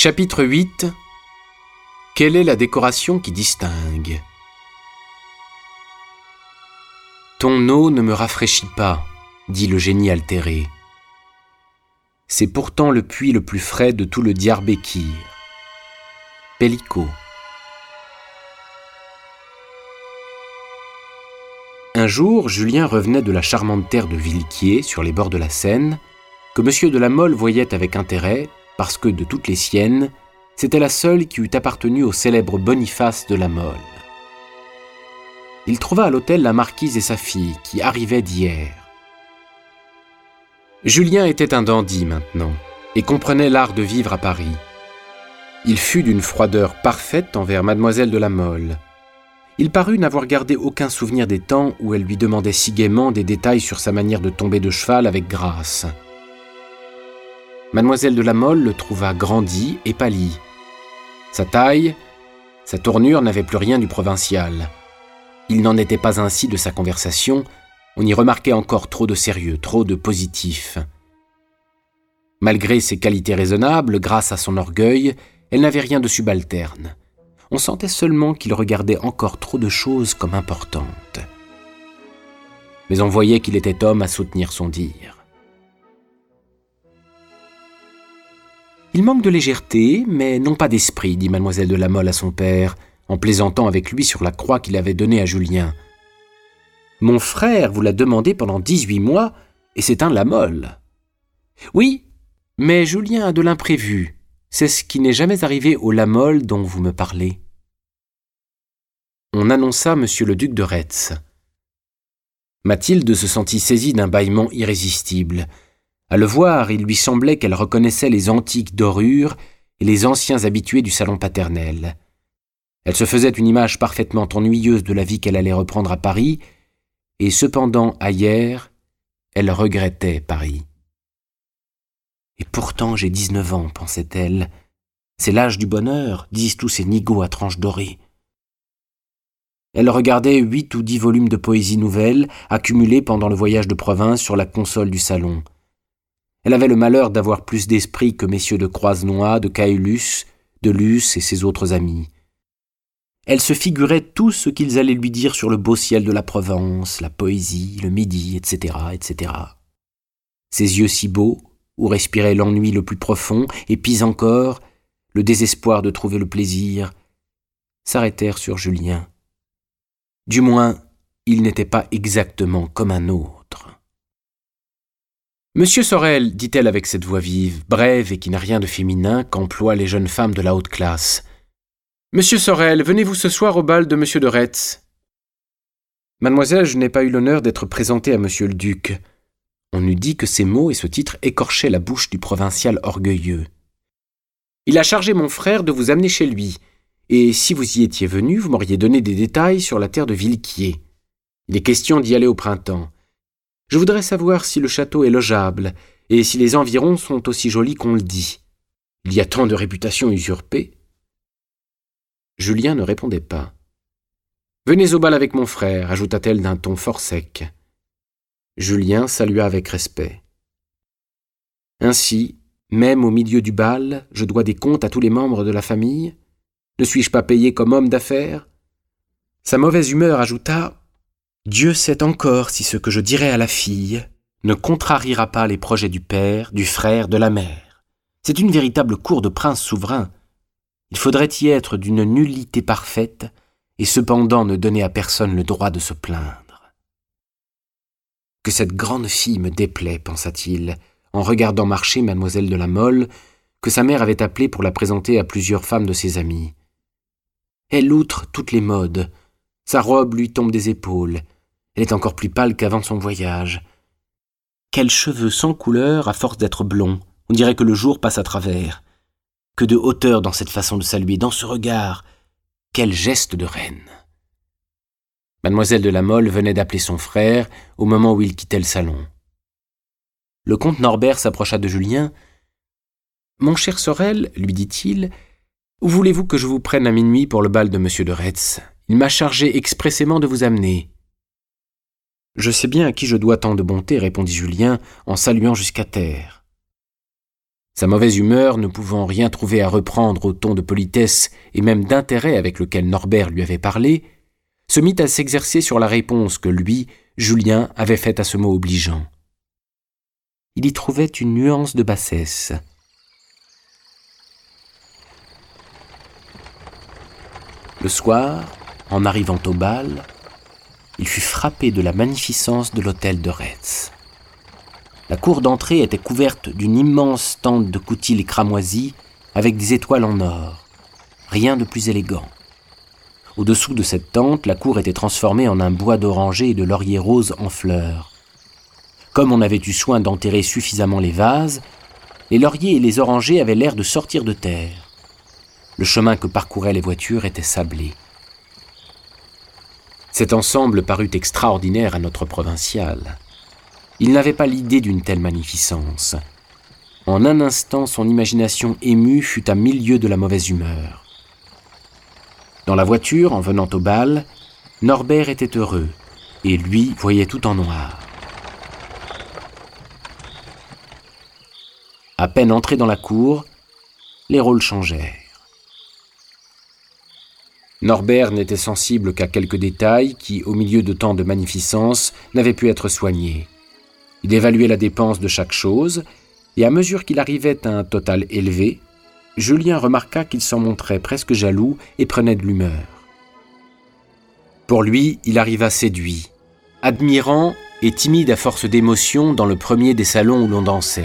Chapitre 8. Quelle est la décoration qui distingue? Ton eau ne me rafraîchit pas, dit le génie altéré. C'est pourtant le puits le plus frais de tout le Diyarbekir. Pellico. Un jour, Julien revenait de la charmante terre de Villequier, sur les bords de la Seine, que M. de la Mole voyait avec intérêt, parce que, de toutes les siennes, c'était la seule qui eût appartenu au célèbre Boniface de la Mole. Il trouva à l'hôtel la marquise et sa fille, qui arrivaient d'hier. Julien était un dandy maintenant, et comprenait l'art de vivre à Paris. Il fut d'une froideur parfaite envers mademoiselle de la Mole. Il parut n'avoir gardé aucun souvenir des temps où elle lui demandait si gaiement des détails sur sa manière de tomber de cheval avec grâce. Mademoiselle de la Mole le trouva grandi et pâli. Sa taille, sa tournure n'avaient plus rien du provincial. Il n'en était pas ainsi de sa conversation, on y remarquait encore trop de sérieux, trop de positif. Malgré ses qualités raisonnables, grâce à son orgueil, elle n'avait rien de subalterne. On sentait seulement qu'il regardait encore trop de choses comme importantes. Mais on voyait qu'il était homme à soutenir son dire. Il manque de légèreté, mais non pas d'esprit, dit mademoiselle de la Mole à son père, en plaisantant avec lui sur la croix qu'il avait donnée à Julien. Mon frère vous l'a demandé pendant 18 mois, et c'est un la Mole. Oui, mais Julien a de l'imprévu. C'est ce qui n'est jamais arrivé au la Mole dont vous me parlez. On annonça monsieur le duc de Retz. Mathilde se sentit saisie d'un bâillement irrésistible. À le voir, il lui semblait qu'elle reconnaissait les antiques dorures et les anciens habitués du salon paternel. Elle se faisait une image parfaitement ennuyeuse de la vie qu'elle allait reprendre à Paris, et cependant, ailleurs, elle regrettait Paris. Et pourtant j'ai 19 ans, pensait-elle. C'est l'âge du bonheur, disent tous ces nigauds à tranches dorées. Elle regardait 8 ou 10 volumes de poésie nouvelle, accumulés pendant le voyage de province sur la console du salon. Elle avait le malheur d'avoir plus d'esprit que messieurs de Croisenois, de Caylus, de Luce et ses autres amis. Elle se figurait tout ce qu'ils allaient lui dire sur le beau ciel de la Provence, la poésie, le midi, etc., etc. Ses yeux si beaux, où respirait l'ennui le plus profond, et pis encore, le désespoir de trouver le plaisir, s'arrêtèrent sur Julien. Du moins, il n'était pas exactement comme un autre. « Monsieur Sorel, dit-elle avec cette voix vive, brève et qui n'a rien de féminin qu'emploient les jeunes femmes de la haute classe. « Monsieur Sorel, venez-vous ce soir au bal de monsieur de Retz ?»« Mademoiselle, je n'ai pas eu l'honneur d'être présenté à monsieur le duc. » On eût dit que ces mots et ce titre écorchaient la bouche du provincial orgueilleux. « Il a chargé mon frère de vous amener chez lui, et si vous y étiez venu, vous m'auriez donné des détails sur la terre de Villequier. Il est question d'y aller au printemps. Je voudrais savoir si le château est logeable, et si les environs sont aussi jolis qu'on le dit. Il y a tant de réputations usurpées. » Julien ne répondait pas. « Venez au bal avec mon frère, ajouta-t-elle d'un ton fort sec. Julien salua avec respect. Ainsi, même au milieu du bal, je dois des comptes à tous les membres de la famille? Ne suis-je pas payé comme homme d'affaires? Sa mauvaise humeur ajouta « Dieu sait encore si ce que je dirai à la fille ne contrariera pas les projets du père, du frère, de la mère. C'est une véritable cour de prince souverain. Il faudrait y être d'une nullité parfaite et cependant ne donner à personne le droit de se plaindre. Que cette grande fille me déplaît, pensa-t-il, en regardant marcher mademoiselle de la Mole, que sa mère avait appelée pour la présenter à plusieurs femmes de ses amies. Elle outre toutes les modes. Sa robe lui tombe des épaules. Elle est encore plus pâle qu'avant son voyage. Quels cheveux sans couleur à force d'être blonds. On dirait que le jour passe à travers. Que de hauteur dans cette façon de saluer, dans ce regard. Quel geste de reine. Mademoiselle de la Mole venait d'appeler son frère au moment où il quittait le salon. Le comte Norbert s'approcha de Julien. « Mon cher Sorel, lui dit-il, où voulez-vous que je vous prenne à minuit pour le bal de monsieur de Retz? Il m'a chargé expressément de vous amener. » « Je sais bien à qui je dois tant de bonté, répondit Julien en saluant jusqu'à terre. Sa mauvaise humeur, ne pouvant rien trouver à reprendre au ton de politesse et même d'intérêt avec lequel Norbert lui avait parlé, se mit à s'exercer sur la réponse que lui, Julien, avait faite à ce mot obligeant. Il y trouvait une nuance de bassesse. Le soir, en arrivant au bal, il fut frappé de la magnificence de l'hôtel de Retz. La cour d'entrée était couverte d'une immense tente de coutil cramoisi avec des étoiles en or. Rien de plus élégant. Au-dessous de cette tente, la cour était transformée en un bois d'orangers et de lauriers roses en fleurs. Comme on avait eu soin d'enterrer suffisamment les vases, les lauriers et les orangers avaient l'air de sortir de terre. Le chemin que parcouraient les voitures était sablé. Cet ensemble parut extraordinaire à notre provincial. Il n'avait pas l'idée d'une telle magnificence. En un instant, son imagination émue fut à 1000 lieues de la mauvaise humeur. Dans la voiture, en venant au bal, Norbert était heureux, et lui voyait tout en noir. À peine entré dans la cour, les rôles changèrent. Norbert n'était sensible qu'à quelques détails qui, au milieu de tant de magnificence, n'avaient pu être soignés. Il évaluait la dépense de chaque chose, et à mesure qu'il arrivait à un total élevé, Julien remarqua qu'il s'en montrait presque jaloux et prenait de l'humeur. Pour lui, il arriva séduit, admirant et timide à force d'émotion dans le premier des salons où l'on dansait.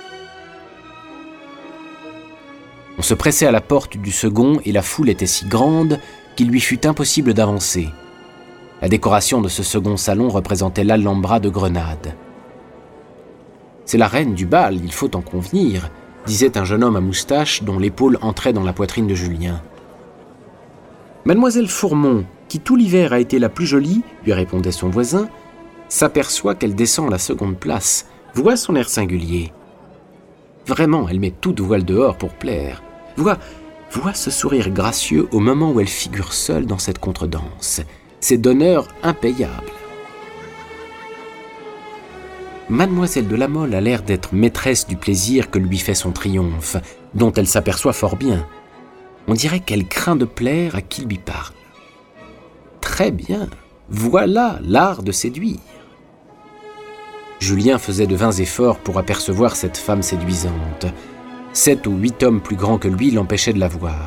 On se pressait à la porte du second et la foule était si grande qu'il lui fut impossible d'avancer. La décoration de ce second salon représentait l'Alhambra de Grenade. « C'est la reine du bal, il faut en convenir », disait un jeune homme à moustache dont l'épaule entrait dans la poitrine de Julien. « Mademoiselle Fourmont, qui tout l'hiver a été la plus jolie, lui répondait son voisin, s'aperçoit qu'elle descend à la seconde place. Vois son air singulier. Vraiment, elle met toute voile dehors pour plaire. Vois ce sourire gracieux au moment où elle figure seule dans cette contredanse. C'est d'honneur impayable. » Mademoiselle de la Mole a l'air d'être maîtresse du plaisir que lui fait son triomphe, dont elle s'aperçoit fort bien. On dirait qu'elle craint de plaire à qui lui parle. Très bien, voilà l'art de séduire. Julien faisait de vains efforts pour apercevoir cette femme séduisante. 7 ou 8 hommes plus grands que lui l'empêchaient de la voir.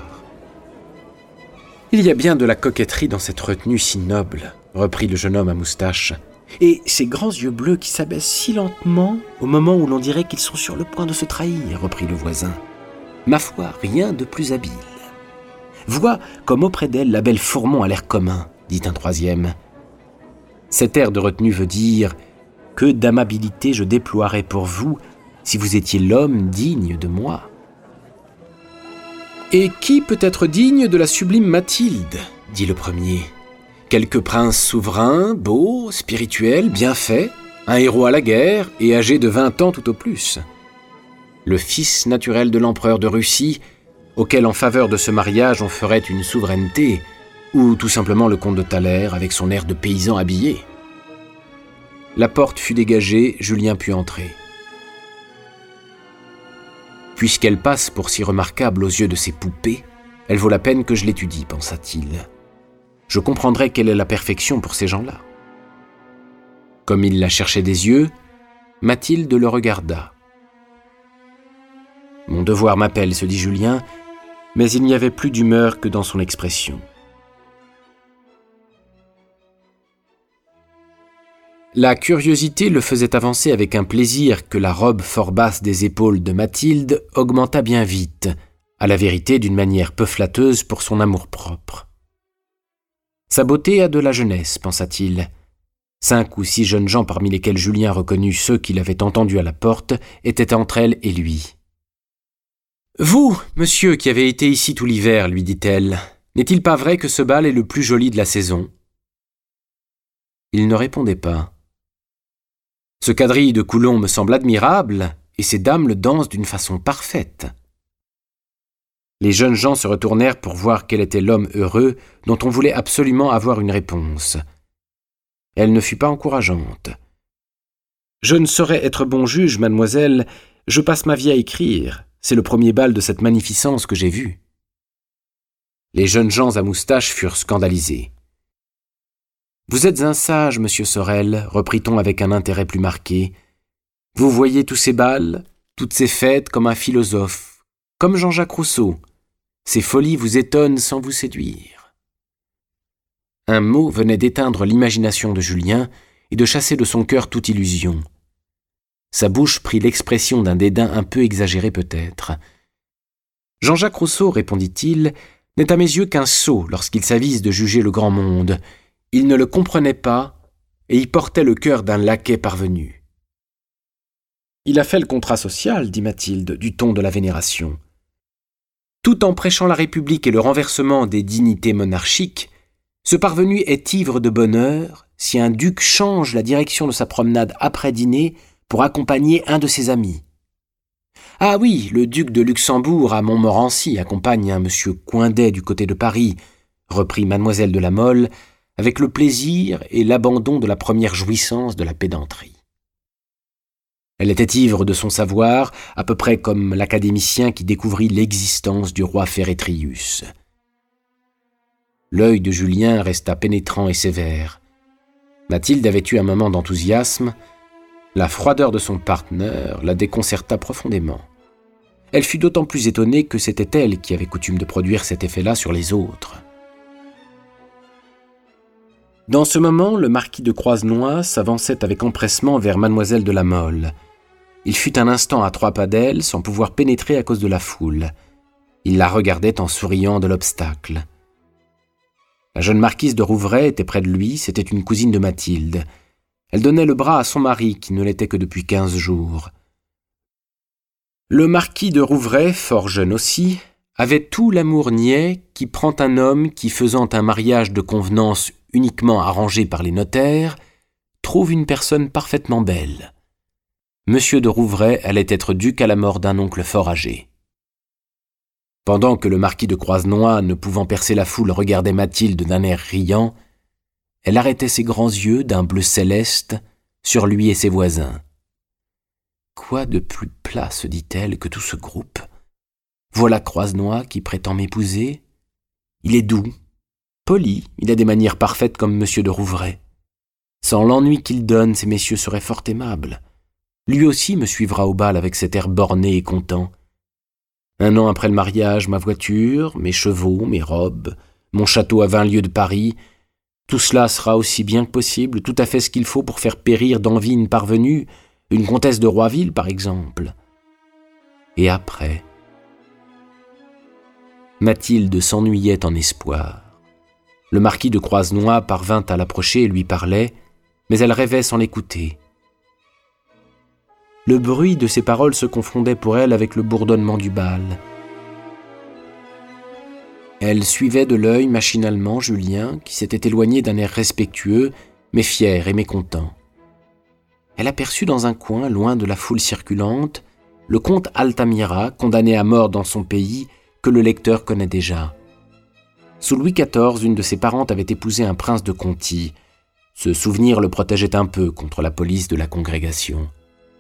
« Il y a bien de la coquetterie dans cette retenue si noble, » reprit le jeune homme à moustache. « Et ces grands yeux bleus qui s'abaissent si lentement au moment où l'on dirait qu'ils sont sur le point de se trahir, » reprit le voisin. « Ma foi, rien de plus habile. »« Vois comme auprès d'elle la belle Fourmont a l'air commun, » dit un troisième. Cet air de retenue veut dire « Que d'amabilité je déploierais pour vous si vous étiez l'homme digne de moi. » « Et qui peut être digne de la sublime Mathilde ?» dit le premier. « Quelque prince souverain, beau, spirituel, bien fait, un héros à la guerre et âgé de 20 ans tout au plus. Le fils naturel de l'empereur de Russie, auquel en faveur de ce mariage on ferait une souveraineté, ou tout simplement le comte de Thaler avec son air de paysan habillé. » La porte fut dégagée, Julien put entrer. Puisqu'elle passe pour si remarquable aux yeux de ces poupées, elle vaut la peine que je l'étudie, pensa-t-il. Je comprendrai quelle est la perfection pour ces gens-là. Comme il la cherchait des yeux, Mathilde le regarda. « Mon devoir m'appelle, se dit Julien, mais il n'y avait plus d'humeur que dans son expression. La curiosité le faisait avancer avec un plaisir que la robe fort basse des épaules de Mathilde augmenta bien vite, à la vérité d'une manière peu flatteuse pour son amour-propre. Sa beauté a de la jeunesse, pensa-t-il. 5 ou 6 jeunes gens parmi lesquels Julien reconnut ceux qu'il avait entendus à la porte étaient entre elle et lui. « Vous, monsieur, qui avez été ici tout l'hiver, lui dit-elle, n'est-il pas vrai que ce bal est le plus joli de la saison ?» Il ne répondait pas. « Ce quadrille de Coulon me semble admirable, et ces dames le dansent d'une façon parfaite. » Les jeunes gens se retournèrent pour voir quel était l'homme heureux dont on voulait absolument avoir une réponse. Elle ne fut pas encourageante. « Je ne saurais être bon juge, mademoiselle, je passe ma vie à écrire. c'est le premier bal de cette magnificence que j'ai vu. » Les jeunes gens à moustaches furent scandalisés. « Vous êtes un sage, monsieur Sorel, reprit-on avec un intérêt plus marqué. Vous voyez tous ces bals, toutes ces fêtes comme un philosophe, comme Jean-Jacques Rousseau. Ces folies vous étonnent sans vous séduire. » Un mot venait d'éteindre l'imagination de Julien et de chasser de son cœur toute illusion. Sa bouche prit l'expression d'un dédain un peu exagéré peut-être. « Jean-Jacques Rousseau, répondit-il, n'est à mes yeux qu'un sot lorsqu'il s'avise de juger le grand monde. Il ne le comprenait pas et y portait le cœur d'un laquais parvenu. » « Il a fait le contrat social, dit Mathilde, du ton de la vénération. Tout en prêchant la République et le renversement des dignités monarchiques, ce parvenu est ivre de bonheur si un duc change la direction de sa promenade après dîner pour accompagner un de ses amis. Ah oui, le duc de Luxembourg à Montmorency accompagne un monsieur Coindet du côté de Paris, reprit mademoiselle de La Mole, avec le plaisir et l'abandon de la première jouissance de la pédanterie. Elle était ivre de son savoir, à peu près comme l'académicien qui découvrit l'existence du roi Férétrius. L'œil de Julien resta pénétrant et sévère. Mathilde avait eu un moment d'enthousiasme. La froideur de son partenaire la déconcerta profondément. Elle fut d'autant plus étonnée que c'était elle qui avait coutume de produire cet effet-là sur les autres. Dans ce moment, le marquis de Croisenois s'avançait avec empressement vers mademoiselle de La Mole. Il fut un instant à 3 pas d'elle, sans pouvoir pénétrer à cause de la foule. Il la regardait en souriant de l'obstacle. La jeune marquise de Rouvray était près de lui, c'était une cousine de Mathilde. Elle donnait le bras à son mari, qui ne l'était que depuis 15 jours. Le marquis de Rouvray, fort jeune aussi, avait tout l'amour niais qui prend un homme qui, faisant un mariage de convenance uniquement arrangé par les notaires, trouve une personne parfaitement belle. Monsieur de Rouvray allait être duc à la mort d'un oncle fort âgé. Pendant que le marquis de Croisenois, ne pouvant percer la foule, regardait Mathilde d'un air riant, elle arrêtait ses grands yeux d'un bleu céleste sur lui et ses voisins. « Quoi de plus plat, se dit-elle, que tout ce groupe ? Voilà Croisenois qui prétend m'épouser. Il est doux, poli, il a des manières parfaites comme monsieur de Rouvray. Sans l'ennui qu'il donne, ces messieurs seraient fort aimables. Lui aussi me suivra au bal avec cet air borné et content. Un an après le mariage, ma voiture, mes chevaux, mes robes, mon château à 20 lieues de Paris, tout cela sera aussi bien que possible, tout à fait ce qu'il faut pour faire périr d'envie une parvenue, une comtesse de Roiville par exemple. Et après, Mathilde s'ennuyait en espoir. Le marquis de Croisenois parvint à l'approcher et lui parlait, mais elle rêvait sans l'écouter. Le bruit de ses paroles se confondait pour elle avec le bourdonnement du bal. Elle suivait de l'œil machinalement Julien, qui s'était éloigné d'un air respectueux, mais fier et mécontent. Elle aperçut dans un coin, loin de la foule circulante, le comte Altamira, condamné à mort dans son pays, que le lecteur connaît déjà. Sous Louis XIV, une de ses parentes avait épousé un prince de Conti. Ce souvenir le protégeait un peu contre la police de la congrégation.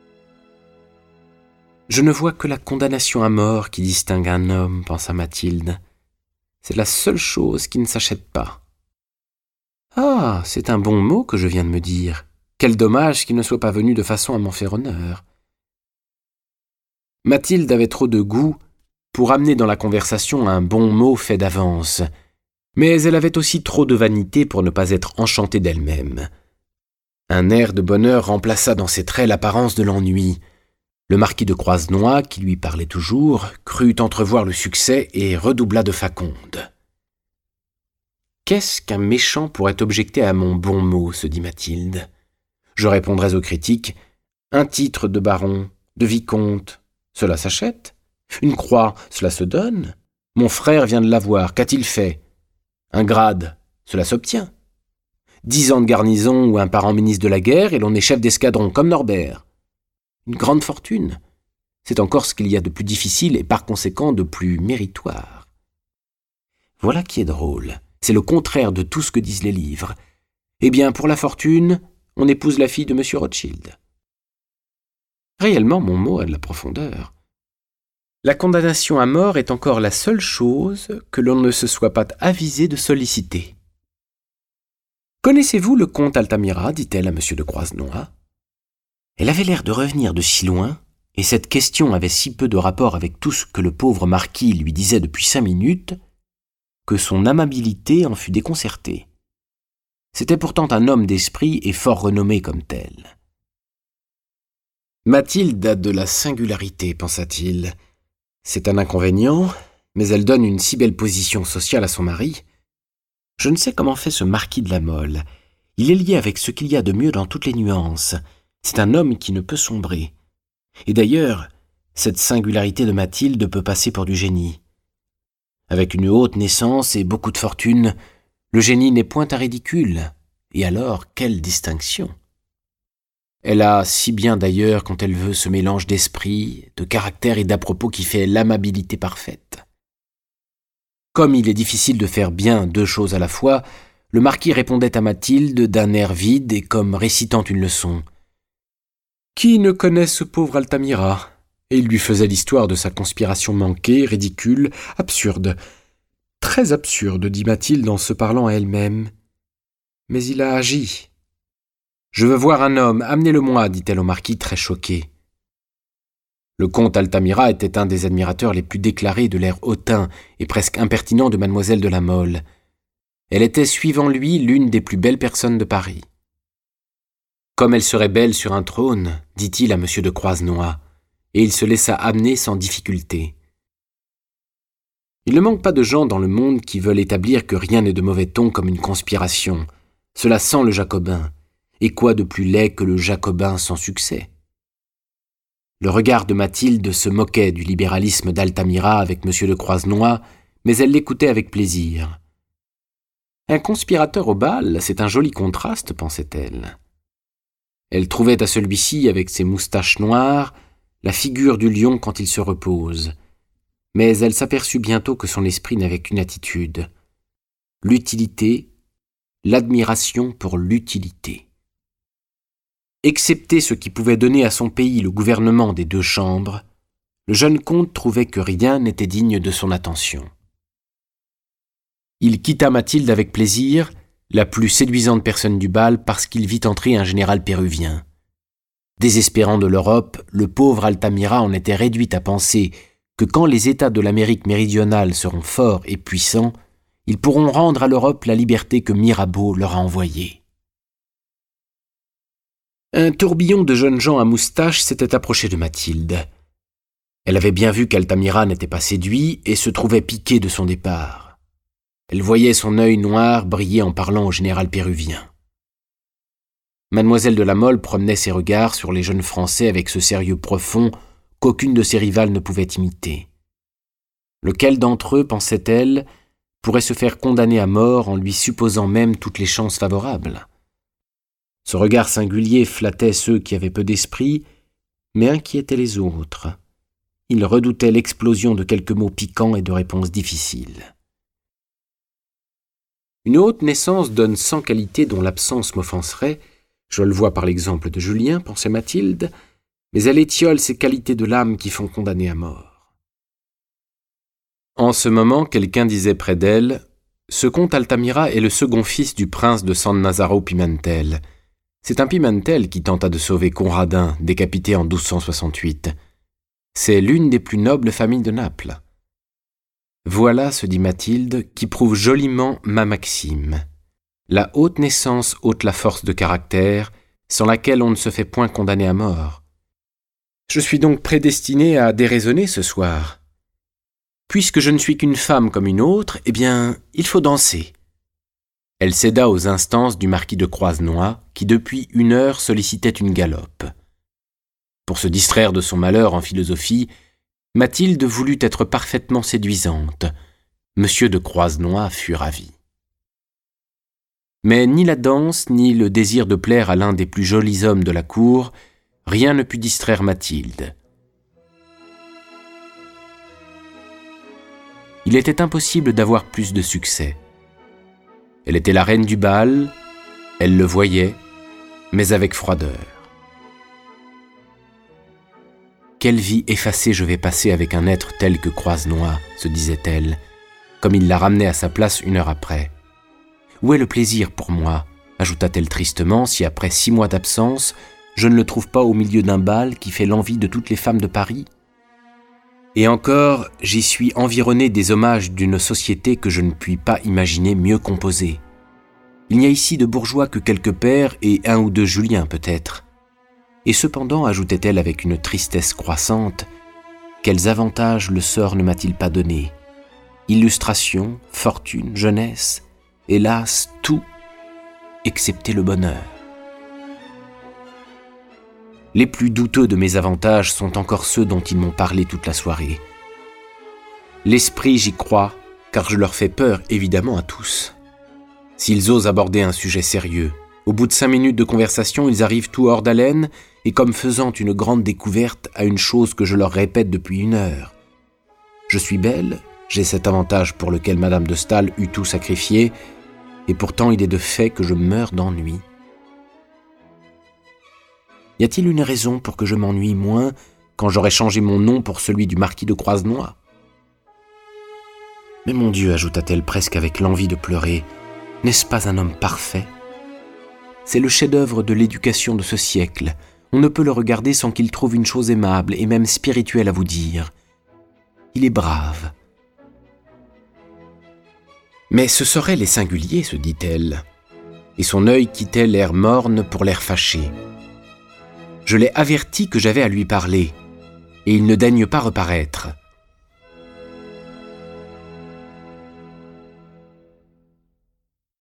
« Je ne vois que la condamnation à mort qui distingue un homme, pensa Mathilde. C'est la seule chose qui ne s'achète pas. Ah, c'est un bon mot que je viens de me dire. Quel dommage qu'il ne soit pas venu de façon à m'en faire honneur. » Mathilde avait trop de goût pour amener dans la conversation un bon mot fait d'avance, mais elle avait aussi trop de vanité pour ne pas être enchantée d'elle-même. Un air de bonheur remplaça dans ses traits l'apparence de l'ennui. Le marquis de Croisenois, qui lui parlait toujours, crut entrevoir le succès et redoubla de faconde. « Qu'est-ce qu'un méchant pourrait objecter à mon bon mot ?» se dit Mathilde. « Je répondrais aux critiques. Un titre de baron, de vicomte, cela s'achète. Une croix, cela se donne. Mon frère vient de l'avoir, qu'a-t-il fait? Un grade, cela s'obtient. 10 ans de garnison ou un parent ministre de la guerre et l'on est chef d'escadron comme Norbert. Une grande fortune, c'est encore ce qu'il y a de plus difficile et par conséquent de plus méritoire. Voilà qui est drôle, c'est le contraire de tout ce que disent les livres. Eh bien, pour la fortune, on épouse la fille de M. Rothschild. Réellement, mon mot a de la profondeur. La condamnation à mort est encore la seule chose que l'on ne se soit pas avisé de solliciter. « Connaissez-vous le comte Altamira » dit-elle à M. de Croisenois. Elle avait l'air de revenir de si loin, et cette question avait si peu de rapport avec tout ce que le pauvre marquis lui disait depuis 5 minutes, que son amabilité en fut déconcertée. C'était pourtant un homme d'esprit et fort renommé comme tel. Mathilde a de la singularité, pensa-t-il. C'est un inconvénient, mais elle donne une si belle position sociale à son mari. Je ne sais comment fait ce marquis de la Mole. Il est lié avec ce qu'il y a de mieux dans toutes les nuances. C'est un homme qui ne peut sombrer. Et d'ailleurs, cette singularité de Mathilde peut passer pour du génie. Avec une haute naissance et beaucoup de fortune, le génie n'est point un ridicule. Et alors, quelle distinction! Elle a si bien d'ailleurs quand elle veut ce mélange d'esprit, de caractère et d'à-propos qui fait l'amabilité parfaite. Comme il est difficile de faire bien 2 choses à la fois, le marquis répondait à Mathilde d'un air vide et comme récitant une leçon. Qui ne connaît ce pauvre Altamira? Et il lui faisait l'histoire de sa conspiration manquée, ridicule, absurde. Très absurde, dit Mathilde en se parlant à elle-même. Mais il a agi. « Je veux voir un homme, amenez-le-moi » dit-elle au marquis très choqué. Le comte Altamira était un des admirateurs les plus déclarés de l'air hautain et presque impertinent de mademoiselle de la Mole. Elle était, suivant lui, l'une des plus belles personnes de Paris. Comme elle serait belle sur un trône, dit-il à M. de Croisenois, et il se laissa amener sans difficulté. Il ne manque pas de gens dans le monde qui veulent établir que rien n'est de mauvais ton comme une conspiration. Cela sent le jacobin. Et quoi de plus laid que le jacobin sans succès? Le regard de Mathilde se moquait du libéralisme d'Altamira avec M. de Croisenois, mais elle l'écoutait avec plaisir. Un conspirateur au bal, c'est un joli contraste, pensait-elle. Elle trouvait à celui-ci, avec ses moustaches noires, la figure du lion quand il se repose. Mais elle s'aperçut bientôt que son esprit n'avait qu'une attitude. L'utilité, l'admiration pour l'utilité. Excepté ce qui pouvait donner à son pays le gouvernement des 2 chambres, le jeune comte trouvait que rien n'était digne de son attention. Il quitta Mathilde avec plaisir, la plus séduisante personne du bal, parce qu'il vit entrer un général péruvien. Désespérant de l'Europe, le pauvre Altamira en était réduit à penser que quand les États de l'Amérique méridionale seront forts et puissants, ils pourront rendre à l'Europe la liberté que Mirabeau leur a envoyée. Un tourbillon de jeunes gens à moustaches s'était approché de Mathilde. Elle avait bien vu qu'Altamira n'était pas séduit et se trouvait piquée de son départ. Elle voyait son œil noir briller en parlant au général péruvien. Mademoiselle de la Mole promenait ses regards sur les jeunes Français avec ce sérieux profond qu'aucune de ses rivales ne pouvait imiter. Lequel d'entre eux, pensait-elle, pourrait se faire condamner à mort en lui supposant même toutes les chances favorables? Ce regard singulier flattait ceux qui avaient peu d'esprit, mais inquiétait les autres. Il redoutait l'explosion de quelques mots piquants et de réponses difficiles. Une haute naissance donne 100 qualités dont l'absence m'offenserait. Je le vois par l'exemple de Julien, pensait Mathilde, mais elle étiole ces qualités de l'âme qui font condamner à mort. En ce moment, quelqu'un disait près d'elle « Ce comte Altamira est le second fils du prince de San Nazaro Pimentel. C'est un Pimentel qui tenta de sauver Conradin, décapité en 1268. C'est l'une des plus nobles familles de Naples. » Voilà, se dit Mathilde, qui prouve joliment ma maxime. La haute naissance ôte la force de caractère, sans laquelle on ne se fait point condamner à mort. Je suis donc prédestinée à déraisonner ce soir. Puisque je ne suis qu'une femme comme une autre, eh bien, il faut danser. Elle céda aux instances du marquis de Croisenois, qui depuis 1 heure sollicitait une galope. Pour se distraire de son malheur en philosophie, Mathilde voulut être parfaitement séduisante. Monsieur de Croisenois fut ravi. Mais ni la danse, ni le désir de plaire à l'un des plus jolis hommes de la cour, rien ne put distraire Mathilde. Il était impossible d'avoir plus de succès. Elle était la reine du bal, elle le voyait, mais avec froideur. Quelle vie effacée je vais passer avec un être tel que Croisenois, se disait-elle, comme il la ramenait à sa place 1 heure après. Où est le plaisir pour moi, ajouta-t-elle tristement, si après 6 mois d'absence, je ne le trouve pas au milieu d'un bal qui fait l'envie de toutes les femmes de Paris? Et encore, j'y suis environné des hommages d'une société que je ne puis pas imaginer mieux composée. Il n'y a ici de bourgeois que quelques pères et 1 ou 2 Julien peut-être. Et cependant, ajoutait-elle avec une tristesse croissante, quels avantages le sort ne m'a-t-il pas donnés? Illustration, fortune, jeunesse, hélas, tout, excepté le bonheur. Les plus douteux de mes avantages sont encore ceux dont ils m'ont parlé toute la soirée. L'esprit, j'y crois, car je leur fais peur évidemment à tous. S'ils osent aborder un sujet sérieux, au bout de 5 minutes de conversation, ils arrivent tout hors d'haleine et comme faisant une grande découverte à une chose que je leur répète depuis 1 heure. Je suis belle, j'ai cet avantage pour lequel Madame de Staël eût tout sacrifié, et pourtant il est de fait que je meurs d'ennui. Y a-t-il une raison pour que je m'ennuie moins quand j'aurai changé mon nom pour celui du marquis de Croisenois? Mais mon Dieu, ajouta-t-elle presque avec l'envie de pleurer, n'est-ce pas un homme parfait? C'est le chef-d'œuvre de l'éducation de ce siècle. On ne peut le regarder sans qu'il trouve une chose aimable et même spirituelle à vous dire. Il est brave. Mais ce seraient les singuliers, se dit-elle, et son œil quittait l'air morne pour l'air fâché. Je l'ai averti que j'avais à lui parler, et il ne daigne pas reparaître.